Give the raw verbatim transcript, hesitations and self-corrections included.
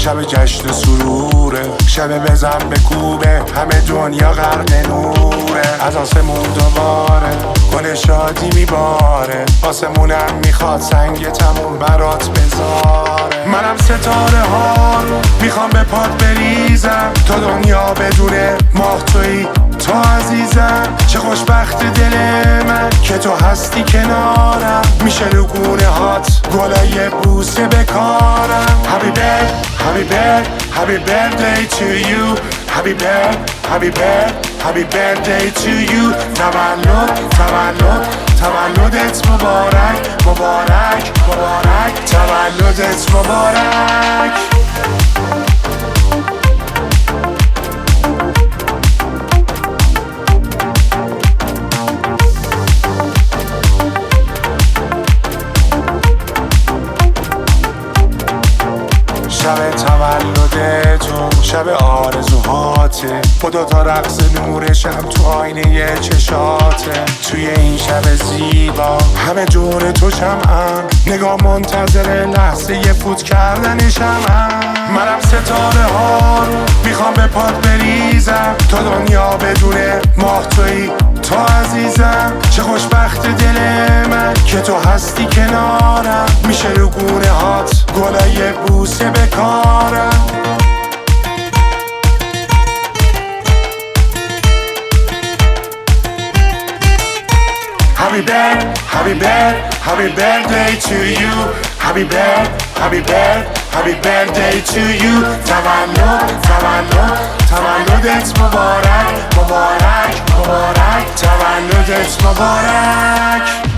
شب جشن سروره، شب بزن به کوبه، همه دنیا غرق نوره. از آسمون دوباره گل شادی میباره، آسمونم میخواد سنگ تموم برات بذاره. منم ستاره ها رو میخوام به پات بریزم، تا دنیا بدونه ماه تویی، تو عزیزم. چه خوشبخت دل من که تو هستی کنارم، میشه لگونه هات گلای بوسه بکارم. Happy birthday, happy birthday, happy birthday to you. Happy birthday, happy birthday, happy birthday to you. تولد تولد تولدت مبارک مبارک مبارک، تولدت مبارک. شب تولد تو شب آرزوهاته، با دوتا رقص نورشم تو آینه چشاته. توی این شب زیبا همه دور تو شمعم، نگاه منتظر لحظه ی فوت کردن شمعم. منم ستاره ها رو میخوام به پات بریزم، تا دنیا بدونه ماه تویی، تو عزیزم. چه خوشبخت دل من که تو هستی کنارم، میشه لگونه هات گلای بوسه بکارم. Happy birthday, happy birthday, happy birthday to you. Happy birthday, happy birthday, happy birthday to you. تولد تولد تولدت مبارک مبارک مبارک، تولدت مبارک.